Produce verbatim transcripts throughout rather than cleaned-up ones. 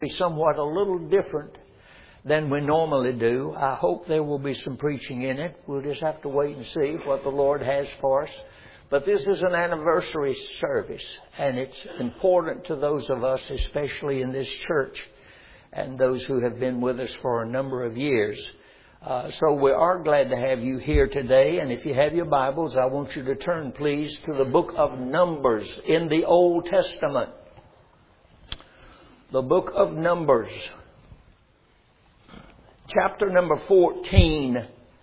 be somewhat a little different than we normally do. I hope there will be some preaching in it. We'll just have to wait and see what the Lord has for us. But this is an anniversary service, and it's important to those of us, especially in this church, and those who have been with us for a number of years. Uh, so we are glad to have you here today. And if you have your Bibles, I want you to turn, please, to the book of Numbers in the Old Testament. The book of Numbers, chapter number fourteen,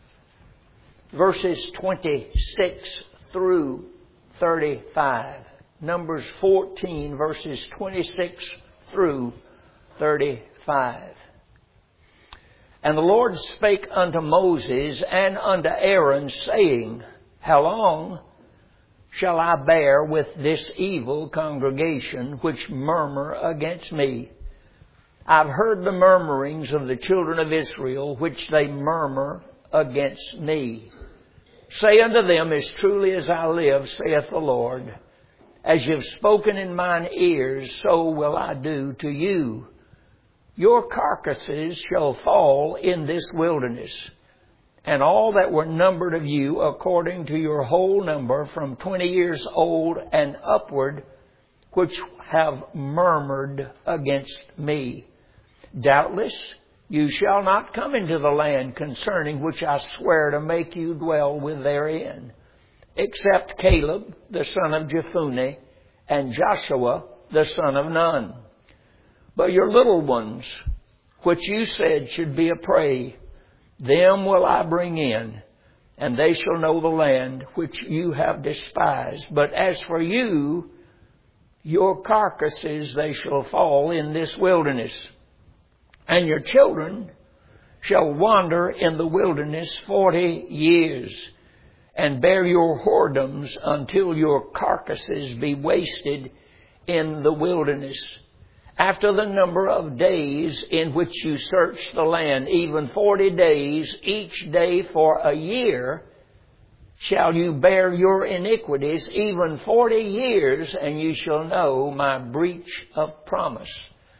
verses twenty-six through thirty-five. Numbers fourteen, verses twenty-six through thirty-five. And the Lord spake unto Moses and unto Aaron, saying, How long shall I bear with this evil congregation which murmur against me? I've heard the murmurings of the children of Israel, which they murmur against me. Say unto them, As truly as I live, saith the Lord, as you've spoken in mine ears, so will I do to you. Your carcasses shall fall in this wilderness, and all that were numbered of you, according to your whole number, from twenty years old and upward, which have murmured against me. Doubtless you shall not come into the land concerning which I swear to make you dwell with therein, except Caleb the son of Jephunneh and Joshua the son of Nun. But your little ones, which you said should be a prey, them will I bring in, and they shall know the land which you have despised. But as for you, your carcasses they shall fall in this wilderness, and your children shall wander in the wilderness forty years, and bear your whoredoms until your carcasses be wasted in the wilderness. After the number of days in which you search the land, even forty days, each day for a year, shall you bear your iniquities, even forty years, and you shall know my breach of promise.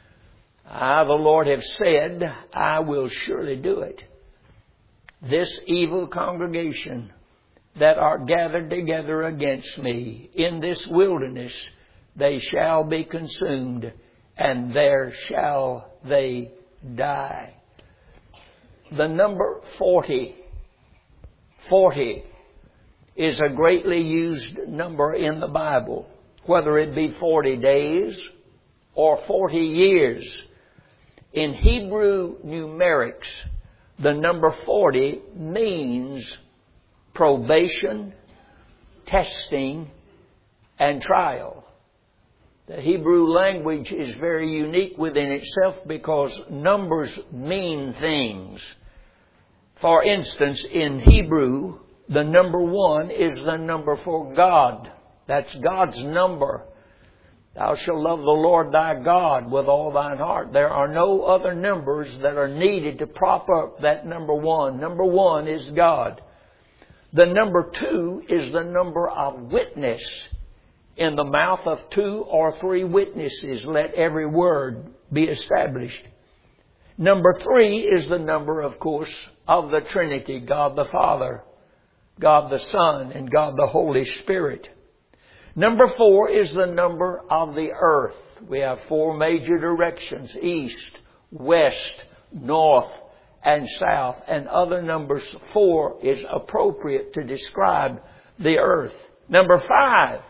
I, the Lord, have said, I will surely do it. This evil congregation that are gathered together against me in this wilderness, they shall be consumed, and there shall they die. The number forty, forty is a greatly used number in the Bible, whether it be forty days or forty years. In Hebrew numerics, the number forty means probation, testing, and trial. The Hebrew language is very unique within itself because numbers mean things. For instance, in Hebrew, the number one is the number for God. That's God's number. Thou shalt love the Lord thy God with all thine heart. There are no other numbers that are needed to prop up that number one. Number one is God. The number two is the number of witness. In the mouth of two or three witnesses, let every word be established. Number three is the number, of course, of the Trinity, God the Father, God the Son, and God the Holy Spirit. Number four is the number of the earth. We have four major directions: east, west, north, and south. And other numbers, four is appropriate to describe the earth. Number five.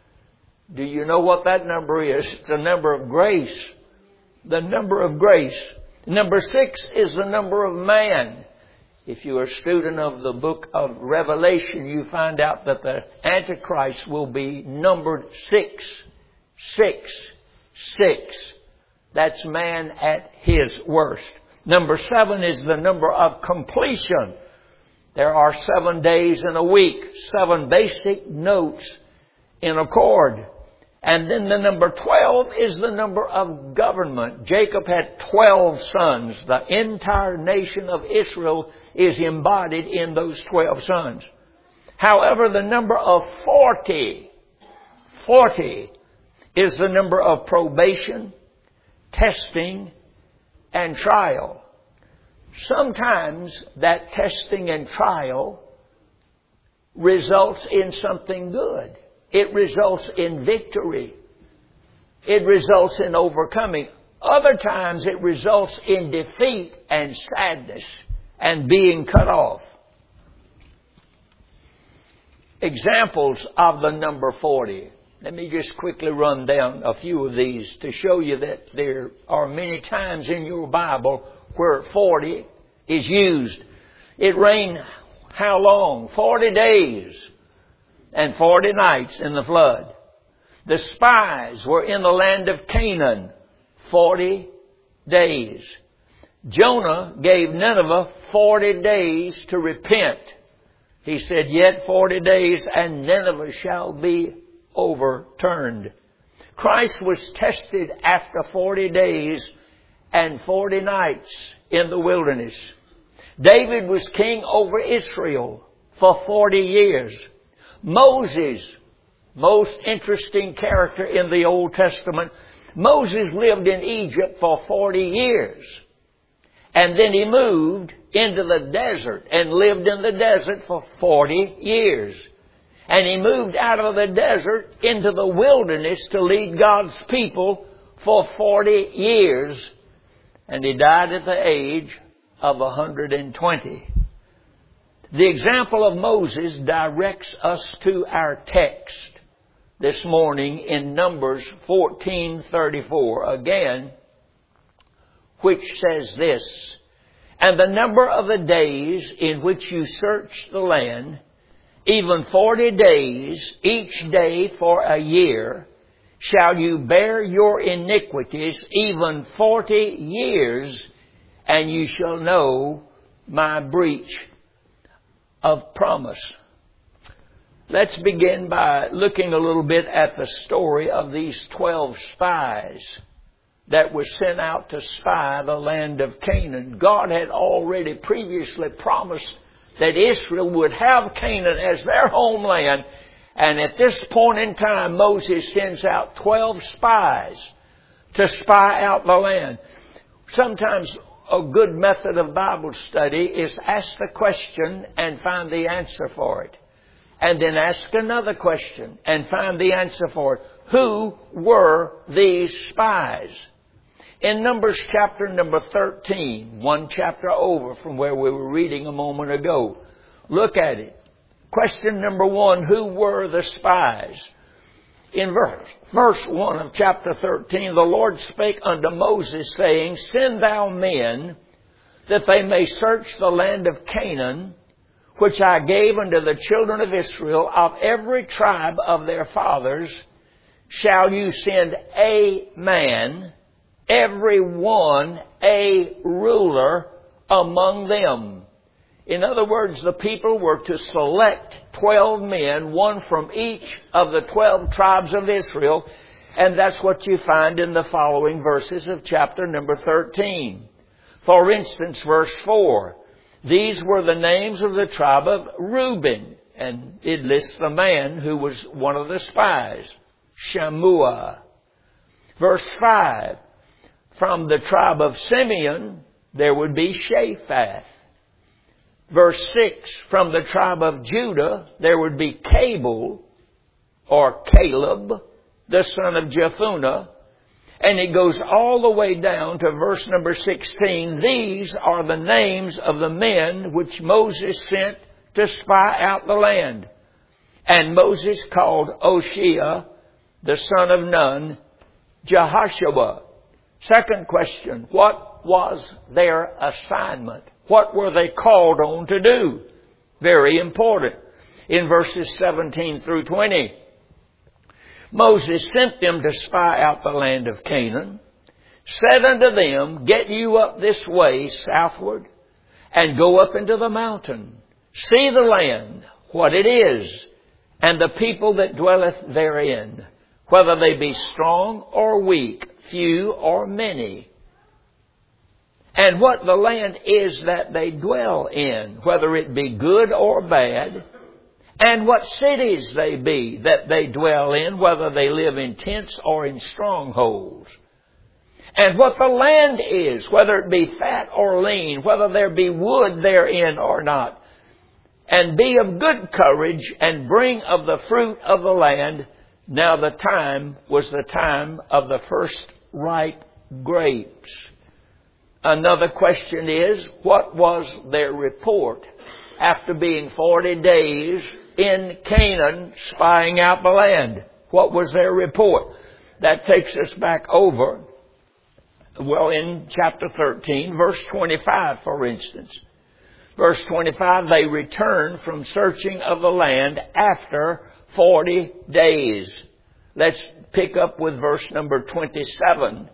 Do you know what that number is? It's the number of grace. The number of grace. Number six is the number of man. If you're a student of the book of Revelation, you find out that the Antichrist will be numbered six. Six. Six. That's man at his worst. Number seven is the number of completion. There are seven days in a week. Seven basic notes in a chord. And then the number twelve is the number of government. Jacob had twelve sons. The entire nation of Israel is embodied in those twelve sons. However, the number of forty, forty is the number of probation, testing, and trial. Sometimes that testing and trial results in something good. It results in victory. It results in overcoming. Other times it results in defeat and sadness and being cut off. Examples of the number forty. Let me just quickly run down a few of these to show you that there are many times in your Bible where forty is used. It rained how long? Forty days and forty nights in the flood. The spies were in the land of Canaan forty days. Jonah gave Nineveh forty days to repent. He said, yet forty days and Nineveh shall be overturned. Christ was tested after forty days and forty nights in the wilderness. David was king over Israel for forty years. Moses, most interesting character in the Old Testament, Moses lived in Egypt for forty years. And then he moved into the desert and lived in the desert for forty years. And he moved out of the desert into the wilderness to lead God's people for forty years. And he died at the age of one hundred twenty. The example of Moses directs us to our text this morning in Numbers fourteen thirty-four. Again, which says this, and the number of the days in which you search the land, even forty days, each day for a year, shall you bear your iniquities, even forty years, and you shall know my breach of promise. Let's begin by looking a little bit at the story of these twelve spies that were sent out to spy the land of Canaan. God had already previously promised that Israel would have Canaan as their homeland. And at this point in time, Moses sends out twelve spies to spy out the land. Sometimes a good method of Bible study is ask the question and find the answer for it. And then ask another question and find the answer for it. Who were these spies? In Numbers chapter number thirteen, one chapter over from where we were reading a moment ago, look at it. Question number one, who were the spies? In verse, verse one of chapter thirteen, the Lord spake unto Moses, saying, send thou men, that they may search the land of Canaan, which I gave unto the children of Israel, of every tribe of their fathers, shall you send a man, every one a ruler among them. In other words, the people were to select twelve men, one from each of the twelve tribes of Israel, and that's what you find in the following verses of chapter number thirteen. For instance, verse four, these were the names of the tribe of Reuben, and it lists the man who was one of the spies, Shammua. Verse five, from the tribe of Simeon, there would be Shaphath. Verse six, from the tribe of Judah, there would be Cabal, or Caleb, the son of Jephunneh. And it goes all the way down to verse number sixteen. These are the names of the men which Moses sent to spy out the land. And Moses called Oshea, the son of Nun, Jehoshua. Second question, what was their assignment? What were they called on to do? Very important. In verses seventeen through twenty, Moses sent them to spy out the land of Canaan, said unto them, get you up this way southward, and go up into the mountain. See the land, what it is, and the people that dwelleth therein, whether they be strong or weak, few or many, and what the land is that they dwell in, whether it be good or bad, and what cities they be that they dwell in, whether they live in tents or in strongholds. and what the land is, whether it be fat or lean, whether there be wood therein or not. And be of good courage, and bring of the fruit of the land. Now the time was the time of the first ripe grapes. Another question is, what was their report after being forty days in Canaan spying out the land? What was their report? That takes us back over, well, in chapter thirteen, verse twenty-five, for instance. Verse twenty-five, they returned from searching of the land after forty days. Let's pick up with verse number twenty-seven.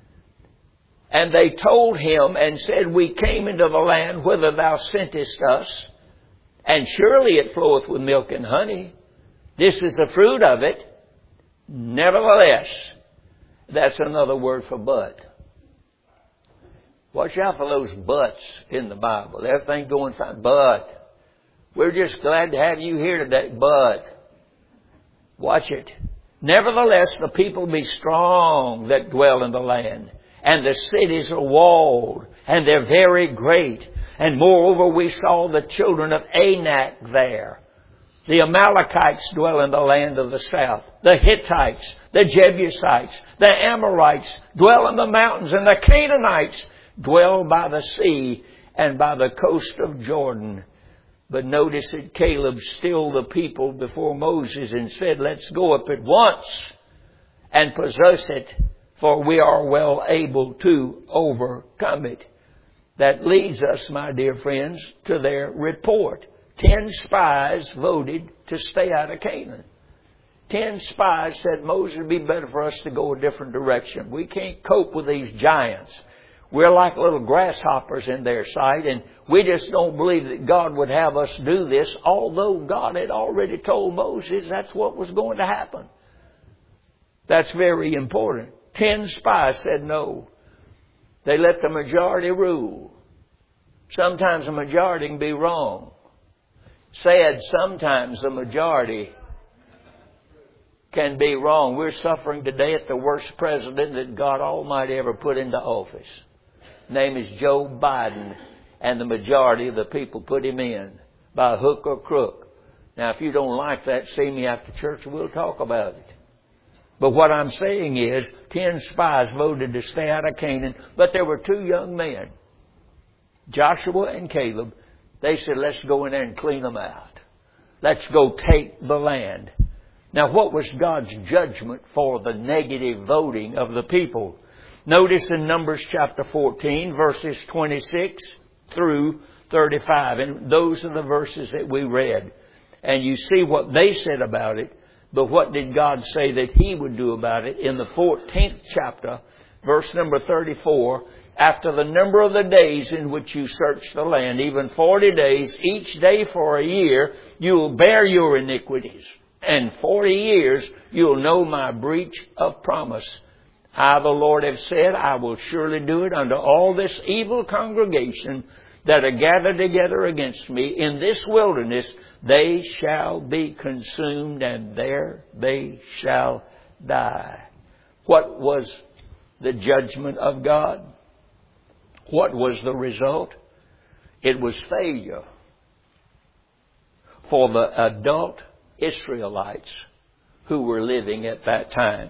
And they told him and said, we came into the land whither thou sentest us, and surely it floweth with milk and honey. This is the fruit of it. Nevertheless, that's another word for but. Watch out for those buts in the Bible. Everything going fine. But we're just glad to have you here today. But watch it. Nevertheless, the people be strong that dwell in the land, and the cities are walled, and they're very great. And moreover, we saw the children of Anak there. The Amalekites dwell in the land of the south. The Hittites, the Jebusites, the Amorites dwell in the mountains, and the Canaanites dwell by the sea and by the coast of Jordan. But notice that Caleb stilled the people before Moses and said, let's go up at once and possess it, for we are well able to overcome it. That leads us, my dear friends, to their report. Ten spies voted to stay out of Canaan. Ten spies said, Moses, it would be better for us to go a different direction. We can't cope with these giants. We're like little grasshoppers in their sight, and we just don't believe that God would have us do this, although God had already told Moses that's what was going to happen. That's very important. Ten spies said no. They let the majority rule. Sometimes the majority can be wrong. Sad, sometimes the majority can be wrong. We're suffering today at the worst president that God Almighty ever put into office. His name is Joe Biden, and the majority of the people put him in by hook or crook. Now, if you don't like that, see me after church and we'll talk about it. But what I'm saying is, ten spies voted to stay out of Canaan, but there were two young men, Joshua and Caleb. They said, let's go in there and clean them out. Let's go take the land. Now, what was God's judgment for the negative voting of the people? Notice in Numbers chapter fourteen, verses twenty-six through thirty-five. And those are the verses that we read. And you see what they said about it. But what did God say that He would do about it? In the fourteenth chapter, verse number thirty-four, after the number of the days in which you search the land, even forty days, each day for a year, you will bear your iniquities. And forty years you'll know my breach of promise. I, the Lord, have said, I will surely do it unto all this evil congregation that are gathered together against me in this wilderness. They shall be consumed, and there they shall die. What was the judgment of God? What was the result? It was failure for the adult Israelites who were living at that time.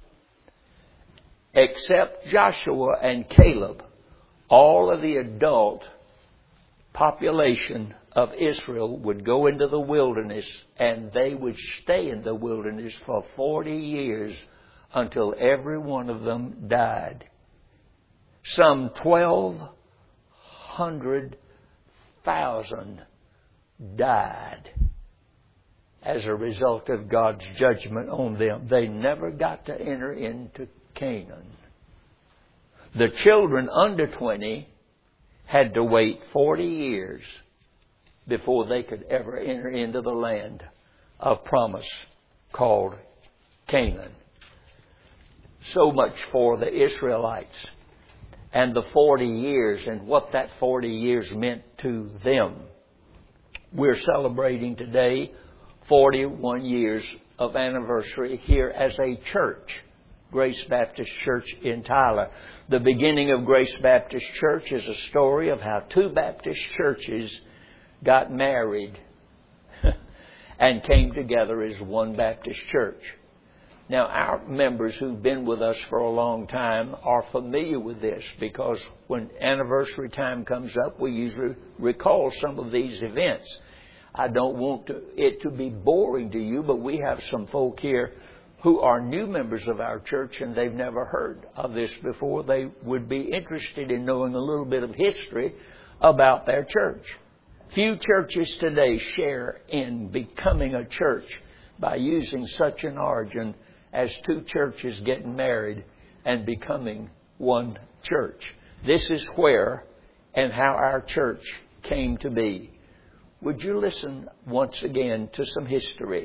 Except Joshua and Caleb, all of the adult population of Israel would go into the wilderness, and they would stay in the wilderness for forty years until every one of them died. Some twelve hundred thousand died as a result of God's judgment on them. They never got to enter into Canaan. The children under twenty had to wait forty years before they could ever enter into the land of promise called Canaan. So much for the Israelites and the forty years and what that forty years meant to them. We're celebrating today forty-one years of anniversary here as a church. Grace Baptist Church in Tyler. The beginning of Grace Baptist Church is a story of how two Baptist churches got married and came together as one Baptist church. Now, our members who've been with us for a long time are familiar with this, because when anniversary time comes up, we usually recall some of these events. I don't want to, it to be boring to you, but we have some folk here who are new members of our church and they've never heard of this before. They would be interested in knowing a little bit of history about their church. Few churches today share in becoming a church by using such an origin as two churches getting married and becoming one church. This is where and how our church came to be. Would you listen once again to some history?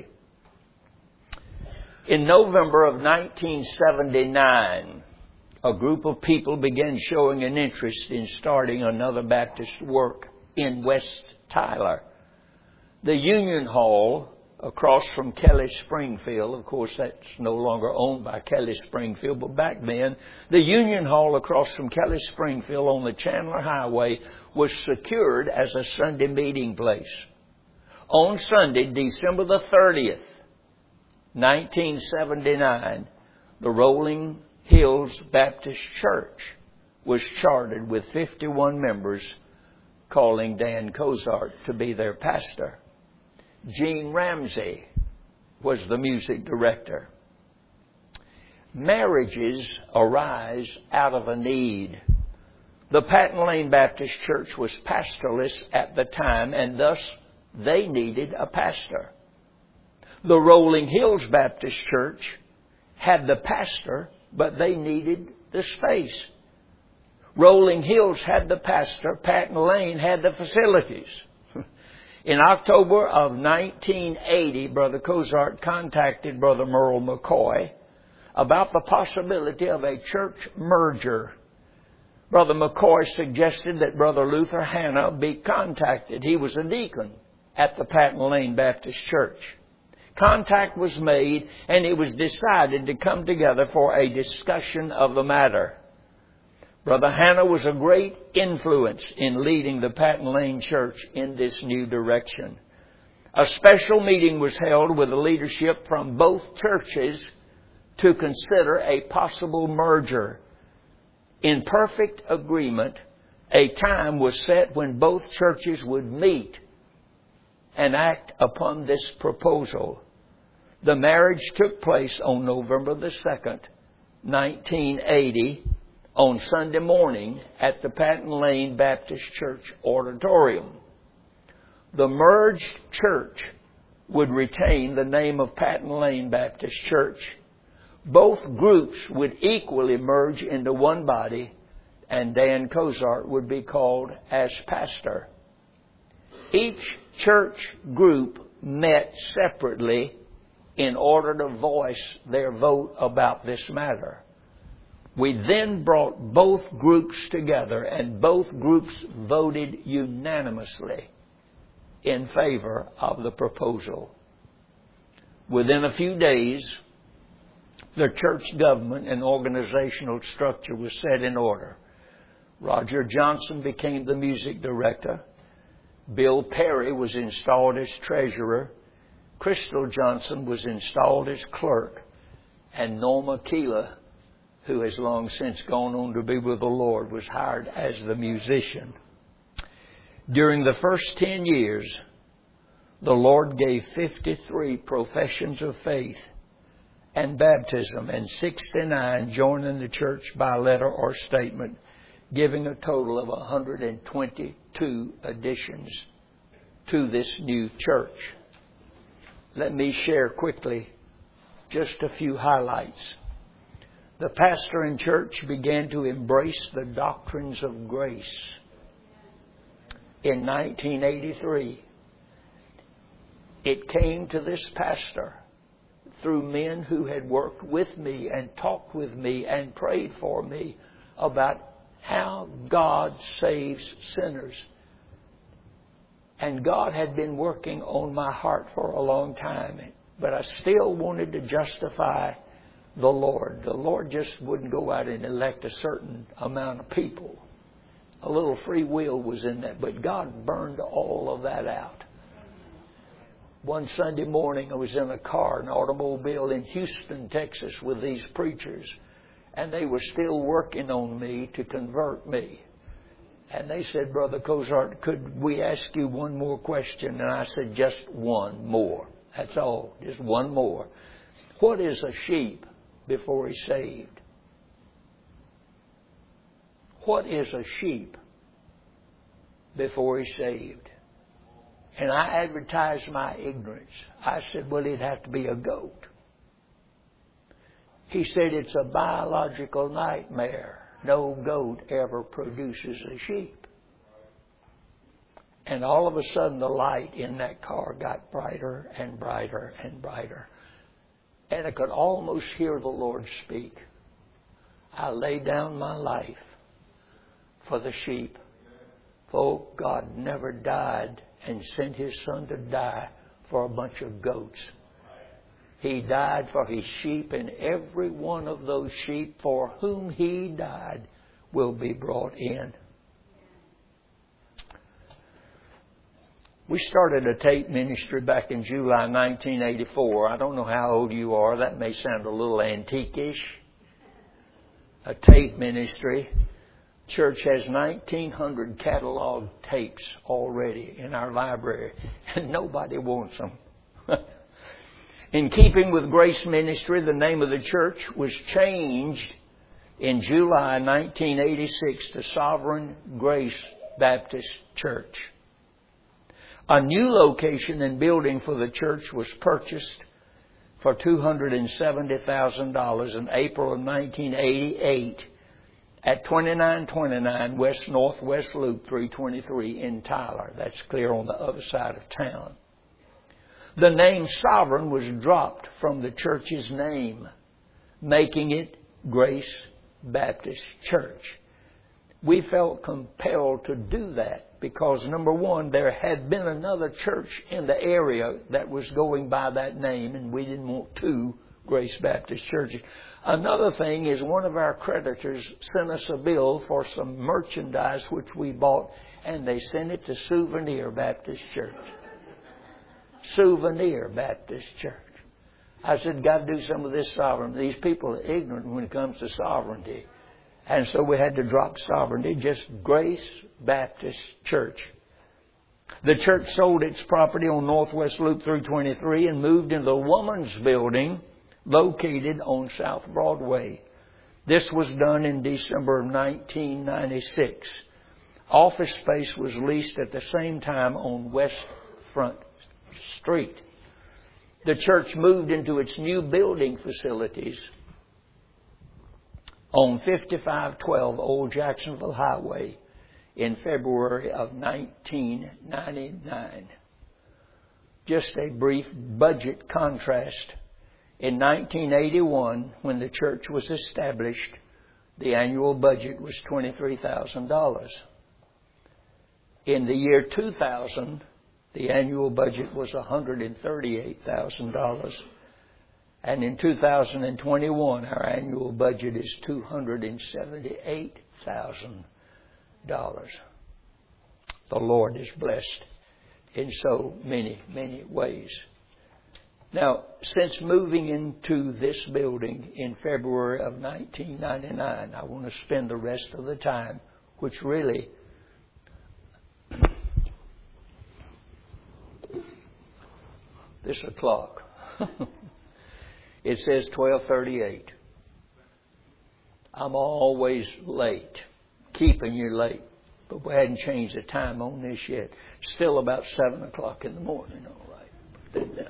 In November of nineteen seventy-nine, a group of people began showing an interest in starting another Baptist work in West Tyler. The Union Hall across from Kelly Springfield, of course that's no longer owned by Kelly Springfield, but back then, the Union Hall across from Kelly Springfield on the Chandler Highway was secured as a Sunday meeting place. On Sunday, December the thirtieth, nineteen seventy-nine, the Rolling Hills Baptist Church was chartered with fifty-one members, calling Dan Cozart to be their pastor. Gene Ramsey was the music director. Marriages arise out of a need. The Patton Lane Baptist Church was pastorless at the time, and thus they needed a pastor. The Rolling Hills Baptist Church had the pastor, but they needed the space. Rolling Hills had the pastor, Patton Lane had the facilities. In October of nineteen eighty, Brother Cozart contacted Brother Merle McCoy about the possibility of a church merger. Brother McCoy suggested that Brother Luther Hanna be contacted. He was a deacon at the Patton Lane Baptist Church. Contact was made, and it was decided to come together for a discussion of the matter. Brother Hanna was a great influence in leading the Patton Lane Church in this new direction. A special meeting was held with the leadership from both churches to consider a possible merger. In perfect agreement, a time was set when both churches would meet and act upon this proposal. The marriage took place on November the second, nineteen eighty, on Sunday morning at the Patton Lane Baptist Church auditorium. The merged church would retain the name of Patton Lane Baptist Church. Both groups would equally merge into one body, and Dan Cozart would be called as pastor. Each church group met separately in order to voice their vote about this matter. We then brought both groups together, and both groups voted unanimously in favor of the proposal. Within a few days, the church government and organizational structure was set in order. Roger Johnson became the music director. Bill Perry was installed as treasurer. Crystal Johnson was installed as clerk. And Norma Keela, who has long since gone on to be with the Lord, was hired as the musician. During the first ten years, the Lord gave fifty-three professions of faith and baptism, and sixty-nine joining the church by letter or statement, giving a total of one hundred twenty-two additions to this new church. Let me share quickly just a few highlights. The pastor and church began to embrace the doctrines of grace in nineteen eighty-three. It came to this pastor through men who had worked with me and talked with me and prayed for me about how God saves sinners. And God had been working on my heart for a long time, but I still wanted to justify the Lord. The Lord just wouldn't go out and elect a certain amount of people. A little free will was in that, but God burned all of that out. One Sunday morning I was in a car, an automobile in Houston, Texas with these preachers, and they were still working on me to convert me. And they said, Brother Cozart, could we ask you one more question? And I said, just one more. That's all. Just one more. What is a sheep before he's saved? What is a sheep before he's saved? And I advertised my ignorance. I said, well, it'd have to be a goat. He said, it's a biological nightmare. No goat ever produces a sheep. And all of a sudden the light in that car got brighter and brighter and brighter. And I could almost hear the Lord speak. I lay down my life for the sheep. For God never died and sent His Son to die for a bunch of goats. He died for His sheep, and every one of those sheep for whom He died will be brought in. We started a tape ministry back in July nineteen eighty-four. I don't know how old you are. That may sound a little antique-ish. A tape ministry. Church has nineteen hundred catalog tapes already in our library, and nobody wants them. In keeping with Grace Ministry, the name of the church was changed in July nineteen eighty-six to Sovereign Grace Baptist Church. A new location and building for the church was purchased for two hundred seventy thousand dollars in April of nineteen eighty-eight at twenty-nine twenty-nine West Northwest Loop three twenty-three in Tyler. That's clear on the other side of town. The name Sovereign was dropped from the church's name, making it Grace Baptist Church. We felt compelled to do that because, number one, there had been another church in the area that was going by that name, and we didn't want two Grace Baptist churches. Another thing is one of our creditors sent us a bill for some merchandise which we bought, and they sent it to Souvenir Baptist Church. Souvenir Baptist Church. I said, got to do some of this sovereignty. These people are ignorant when it comes to sovereignty. And so we had to drop sovereignty, just Grace Baptist Church. The church sold its property on Northwest Loop three twenty-three and moved into the Woman's Building located on South Broadway. This was done in December of nineteen ninety-six. Office space was leased at the same time on West Front Street. The church moved into its new building facilities on fifty-five twelve Old Jacksonville Highway in February of nineteen ninety-nine. Just a brief budget contrast. In nineteen eighty-one, when the church was established, the annual budget was twenty-three thousand dollars. In the year two thousand, the annual budget was one hundred thirty-eight thousand dollars. And in two thousand twenty-one, our annual budget is two hundred seventy-eight thousand dollars. The Lord is blessed in so many, many ways. Now, since moving into this building in February of nineteen ninety-nine, I want to spend the rest of the time, which really this o'clock. It says twelve thirty-eight. I'm always late, keeping you late, but we hadn't changed the time on this yet. Still about seven o'clock in the morning. All right, put that down.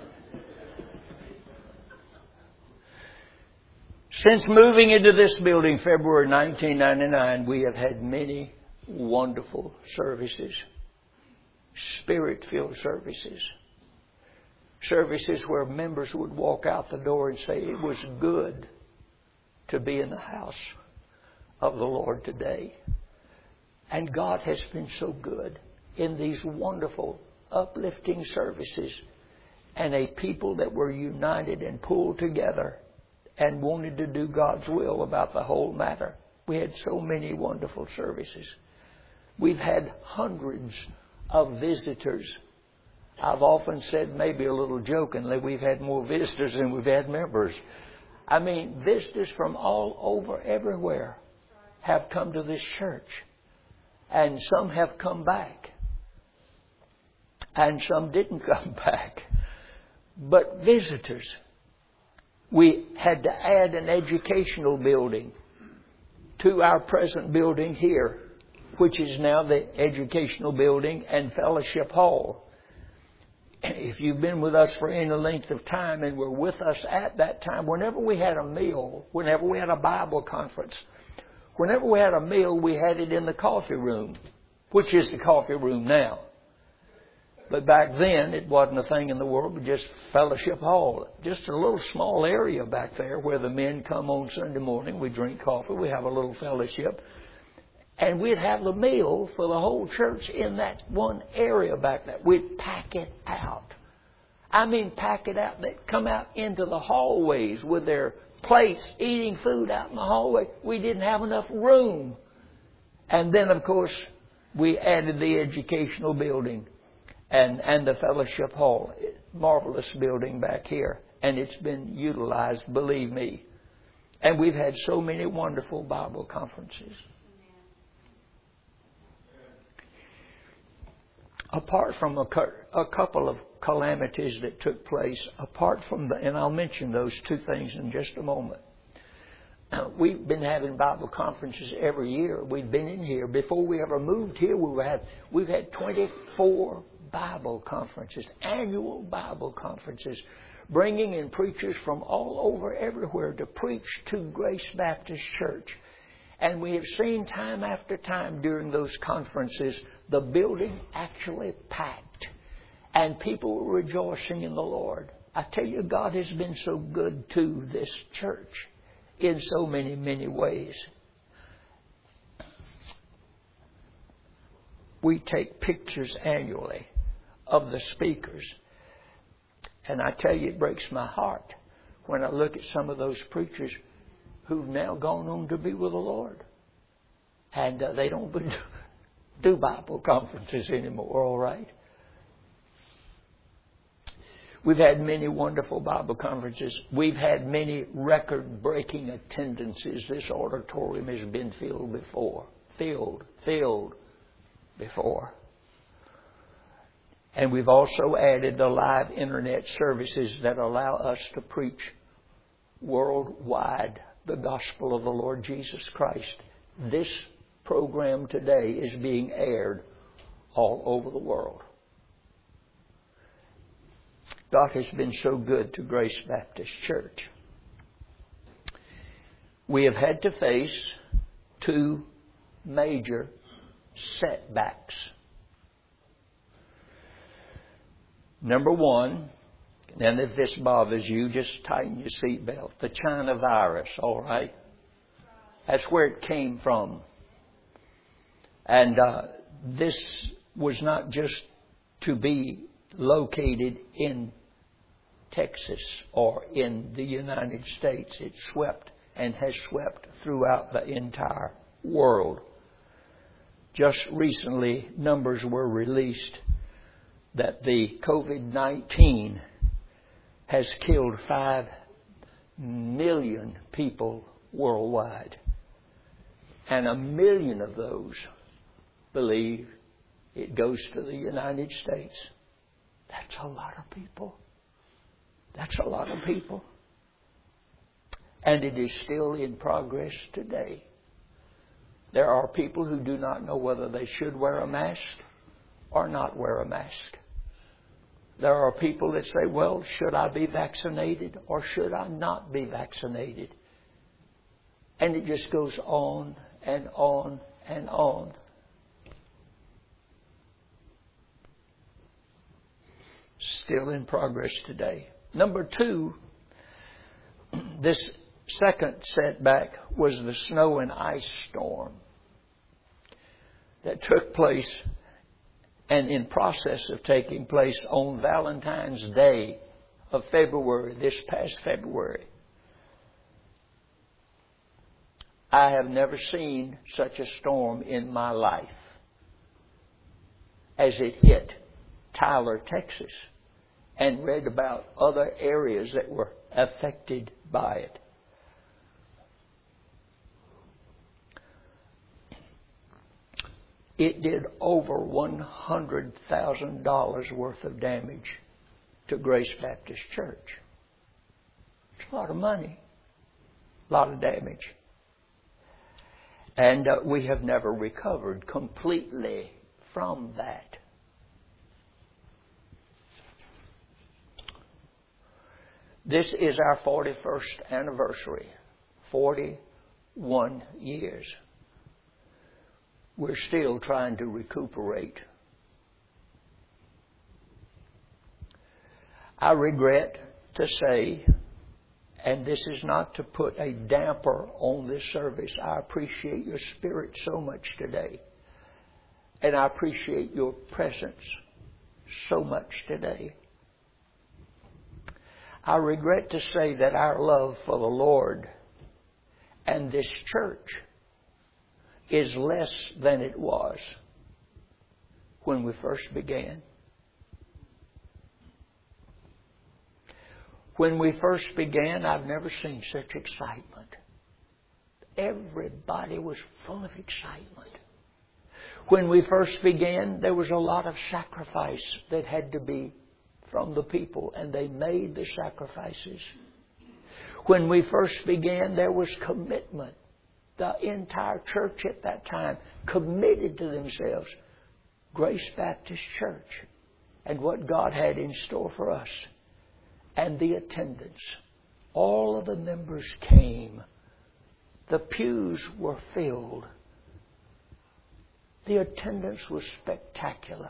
Since moving into this building February nineteen ninety-nine, we have had many wonderful services, Spirit-filled services. Services where members would walk out the door and say, it was good to be in the house of the Lord today. And God has been so good in these wonderful, uplifting services, and a people that were united and pulled together and wanted to do God's will about the whole matter. We had so many wonderful services. We've had hundreds of visitors. I've often said, maybe a little jokingly, we've had more visitors than we've had members. I mean, visitors from all over, everywhere, have come to this church. And some have come back. And some didn't come back. But visitors. We had to add an educational building to our present building here, which is now the educational building and fellowship hall. If you've been with us for any length of time and were with us at that time, whenever we had a meal, whenever we had a Bible conference, whenever we had a meal, we had it in the coffee room, which is the coffee room now. But back then, it wasn't a thing in the world, but just fellowship hall. Just a little small area back there where the men come on Sunday morning. We drink coffee. We have a little fellowship. And we'd have the meal for the whole church in that one area back there. We'd pack it out. I mean, pack it out. They'd come out into the hallways with their plates, eating food out in the hallway. We didn't have enough room. And then, of course, we added the educational building and, and the fellowship hall. Marvelous building back here. And it's been utilized, believe me. And we've had so many wonderful Bible conferences. Apart from a, a couple of calamities that took place, apart from the, and I'll mention those two things in just a moment. We've been having Bible conferences every year. We've been in here. Before we ever moved here, we had, we've had twenty-four Bible conferences, annual Bible conferences, bringing in preachers from all over everywhere to preach to Grace Baptist Church. And we have seen time after time during those conferences, the building actually packed. And people were rejoicing in the Lord. I tell you, God has been so good to this church in so many, many ways. We take pictures annually of the speakers. And I tell you, it breaks my heart when I look at some of those preachers who've now gone on to be with the Lord. And uh, they don't do Bible conferences anymore, all right? We've had many wonderful Bible conferences. We've had many record-breaking attendances. This auditorium has been filled before. Filled, filled before. And we've also added the live internet services that allow us to preach worldwide the gospel of the Lord Jesus Christ. This program today is being aired all over the world. God has been so good to Grace Baptist Church. We have had to face two major setbacks. Number one, and if this bothers you, just tighten your seatbelt. The China virus, all right? That's where it came from. And uh, this was not just to be located in Texas or in the United States. It swept and has swept throughout the entire world. Just recently, numbers were released that the COVID nineteen has killed five million people worldwide. And a million of those believe it goes to the United States. That's a lot of people. That's a lot of people. And it is still in progress today. There are people who do not know whether they should wear a mask or not wear a mask. There are people that say, well, should I be vaccinated or should I not be vaccinated? And it just goes on and on and on. Still in progress today. Number two, this second setback was the snow and ice storm that took place and in process of taking place on Valentine's Day of February, this past February. I have never seen such a storm in my life as it hit Tyler, Texas, and read about other areas that were affected by it. It did over one hundred thousand dollars worth of damage to Grace Baptist Church. It's a lot of money, a lot of damage. And uh, we have never recovered completely from that. This is our forty-first anniversary, forty-one years. We're still trying to recuperate. I regret to say, and this is not to put a damper on this service, I appreciate your spirit so much today. And I appreciate your presence so much today. I regret to say that our love for the Lord and this church is less than it was when we first began. When we first began, I've never seen such excitement. Everybody was full of excitement. When we first began, there was a lot of sacrifice that had to be from the people, and they made the sacrifices. When we first began, there was commitment. The entire church at that time committed to themselves Grace Baptist Church and what God had in store for us. And the attendance. All of the members came. The pews were filled. The attendance was spectacular.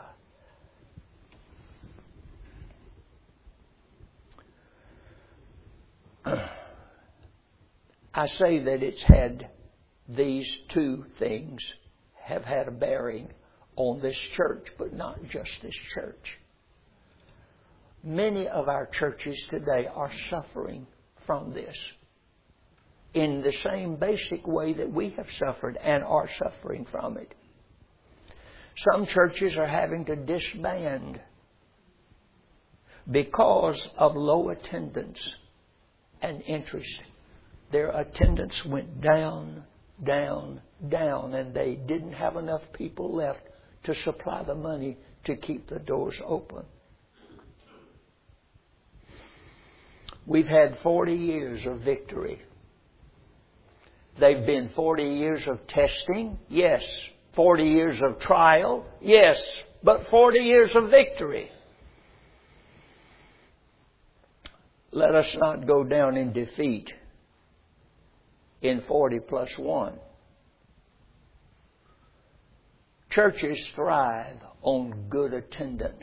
I say that it's had these two things have had a bearing on this church, but not just this church. Many of our churches today are suffering from this in the same basic way that we have suffered and are suffering from it. Some churches are having to disband because of low attendance and interest. Their attendance went down, down, down, and they didn't have enough people left to supply the money to keep the doors open. We've had forty years of victory. They've been forty years of testing, yes. forty years of trial, yes. But forty years of victory. Let us not go down in defeat in forty plus one. Churches thrive on good attendance.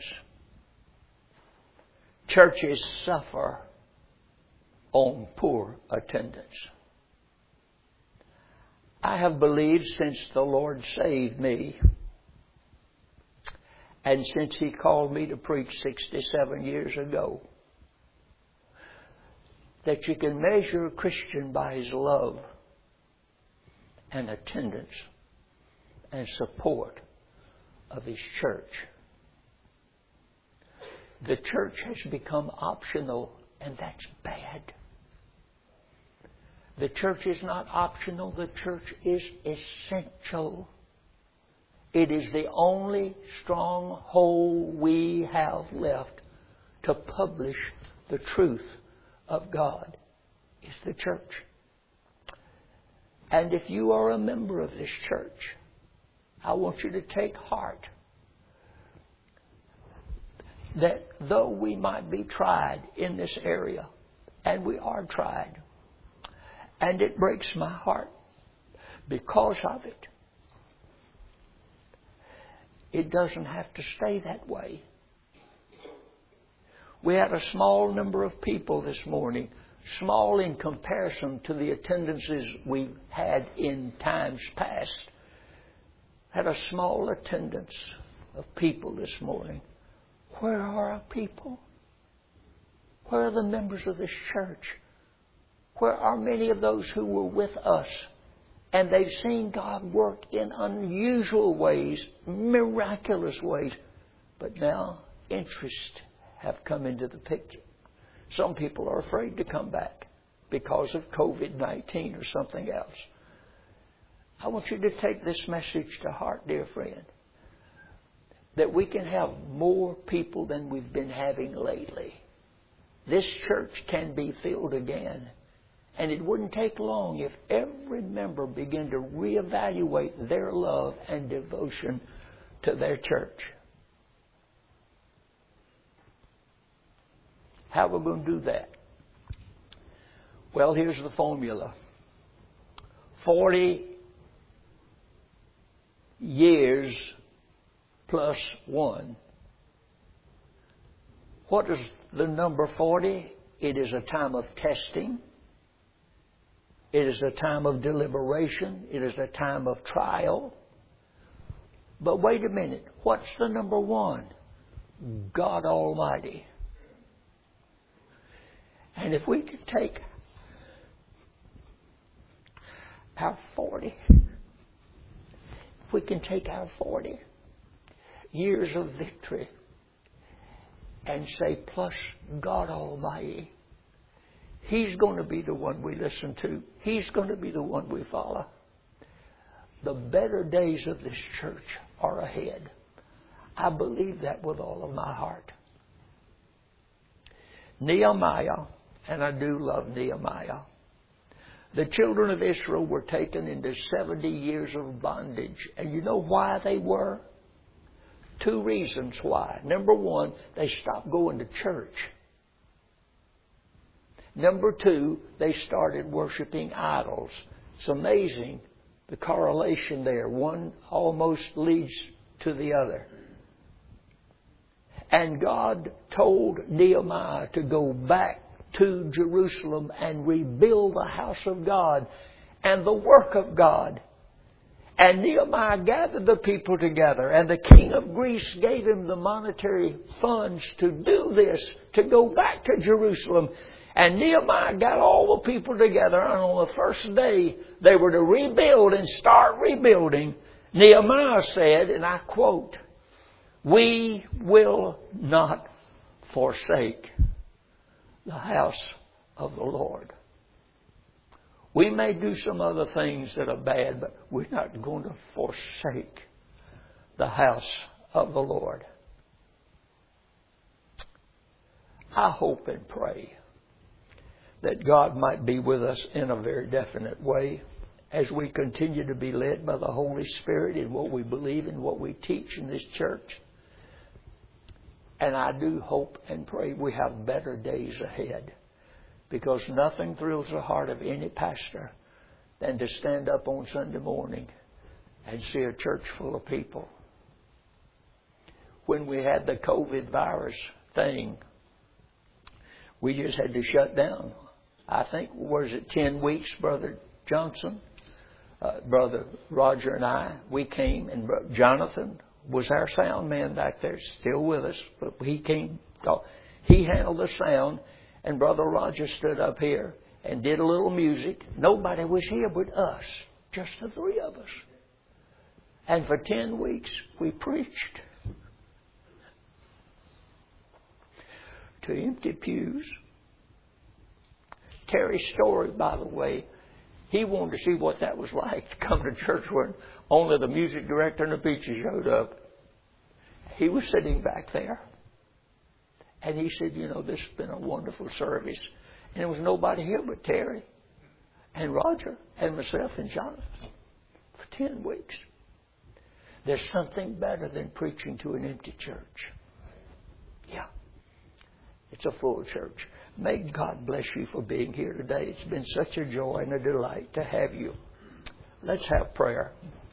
Churches suffer on poor attendance. I have believed since the Lord saved me, and since He called me to preach sixty-seven years ago, that you can measure a Christian by his love and attendance and support of his church. The church has become optional, and that's bad. The church is not optional. The church is essential. It is the only stronghold we have left to publish the truth of God, is the church. And if you are a member of this church, I want you to take heart that though we might be tried in this area, and we are tried, and it breaks my heart because of it, it doesn't have to stay that way. We had a small number of people this morning, small in comparison to the attendances we had in times past. Had a small attendance of people this morning. Where are our people? Where are the members of this church? Where are many of those who were with us And they've seen God work in unusual ways, miraculous ways. But now interest have come into the picture. Some people are afraid to come back because of COVID nineteen or something else. I want you to take this message to heart, dear friend, that we can have more people than we've been having lately. This church can be filled again. And it wouldn't take long if every member began to reevaluate their love and devotion to their church. How are we going to do that? Well, here's the formula. Forty years plus one. What is the number forty? It is a time of testing. It is a time of deliberation. It is a time of trial. But wait a minute. What's the number one? God Almighty. And if we could take our forty, if we can take our forty years of victory and say, plus God Almighty, He's going to be the one we listen to. He's going to be the one we follow. The better days of this church are ahead. I believe that with all of my heart. Nehemiah, and I do love Nehemiah, the children of Israel were taken into seventy years of bondage. And you know why they were? Two reasons why. Number one, they stopped going to church. Number two, they started worshiping idols. It's amazing the correlation there. One almost leads to the other. And God told Nehemiah to go back to Jerusalem and rebuild the house of God and the work of God. And Nehemiah gathered the people together, and the king of Greece gave him the monetary funds to do this, to go back to Jerusalem. And Nehemiah got all the people together, and on the first day they were to rebuild and start rebuilding. Nehemiah said, and I quote, "We will not forsake the house of the Lord." We may do some other things that are bad, but we're not going to forsake the house of the Lord. I hope and pray that God might be with us in a very definite way as we continue to be led by the Holy Spirit in what we believe and what we teach in this church. And I do hope and pray we have better days ahead, because nothing thrills the heart of any pastor than to stand up on Sunday morning and see a church full of people. When we had the COVID virus thing, we just had to shut down. I think, was it ten weeks, Brother Johnson? Uh, Brother Roger and I, we came, and Brother Jonathan was our sound man back there, still with us, but he came, he handled the sound, and Brother Roger stood up here and did a little music. Nobody was here but us, just the three of us. And for ten weeks, we preached to empty pews. Terry Story, by the way, he wanted to see what that was like to come to church when only the music director and the preacher showed up. He was sitting back there. And he said, you know, this has been a wonderful service. And there was nobody here but Terry and Roger and myself and Jonathan for ten weeks. There's something better than preaching to an empty church. Yeah. It's a full church. May God bless you for being here today. It's been such a joy and a delight to have you. Let's have prayer.